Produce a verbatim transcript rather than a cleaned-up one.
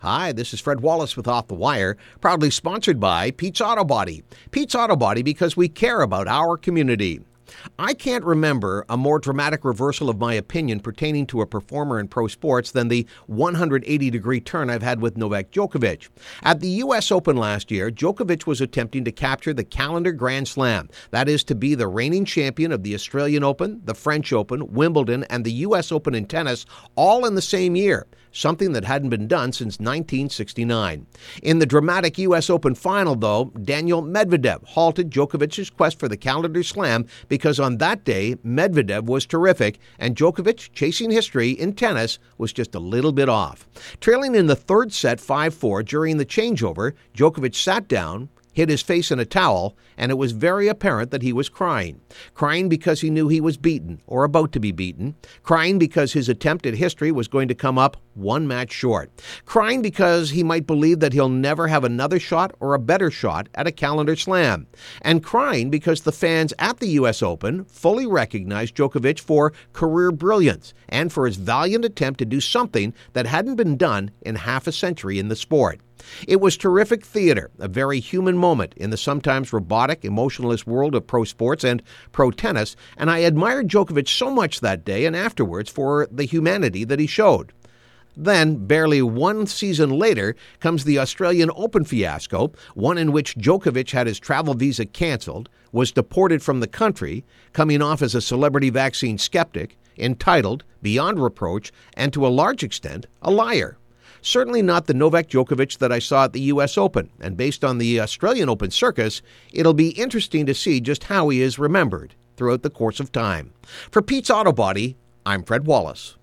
Hi, this is Fred Wallace with Off the Wire, proudly sponsored by Pete's Auto Body. Pete's Auto Body because we care about our community. I can't remember a more dramatic reversal of my opinion pertaining to a performer in pro sports than the one hundred eighty degree turn I've had with Novak Djokovic. At the U S Open last year, Djokovic was attempting to capture the calendar Grand Slam. That is to be the reigning champion of the Australian Open, the French Open, Wimbledon, and the U S Open in tennis, all in the same year, something that hadn't been done since nineteen sixty-nine. In the dramatic U S Open final, though, Daniil Medvedev halted Djokovic's quest for the calendar slam because on that day, Medvedev was terrific, and Djokovic, chasing history in tennis, was just a little bit off. Trailing in the third set five four during the changeover, Djokovic sat down, hid his face in a towel, and it was very apparent that he was crying. Crying because he knew he was beaten, or about to be beaten. Crying because his attempt at history was going to come up one match short. Crying because he might believe that he'll never have another shot or a better shot at a calendar slam. And crying because the fans at the U S Open fully recognized Djokovic for career brilliance and for his valiant attempt to do something that hadn't been done in half a century in the sport. It was terrific theater, a very human moment in the sometimes robotic, emotionless world of pro sports and pro tennis, and I admired Djokovic so much that day and afterwards for the humanity that he showed. Then, barely one season later, comes the Australian Open fiasco, one in which Djokovic had his travel visa canceled, was deported from the country, coming off as a celebrity vaccine skeptic, entitled, beyond reproach, and to a large extent, a liar. Certainly not the Novak Djokovic that I saw at the U S Open, and based on the Australian Open circus, it'll be interesting to see just how he is remembered throughout the course of time. For Pete's Auto Body, I'm Fred Wallace.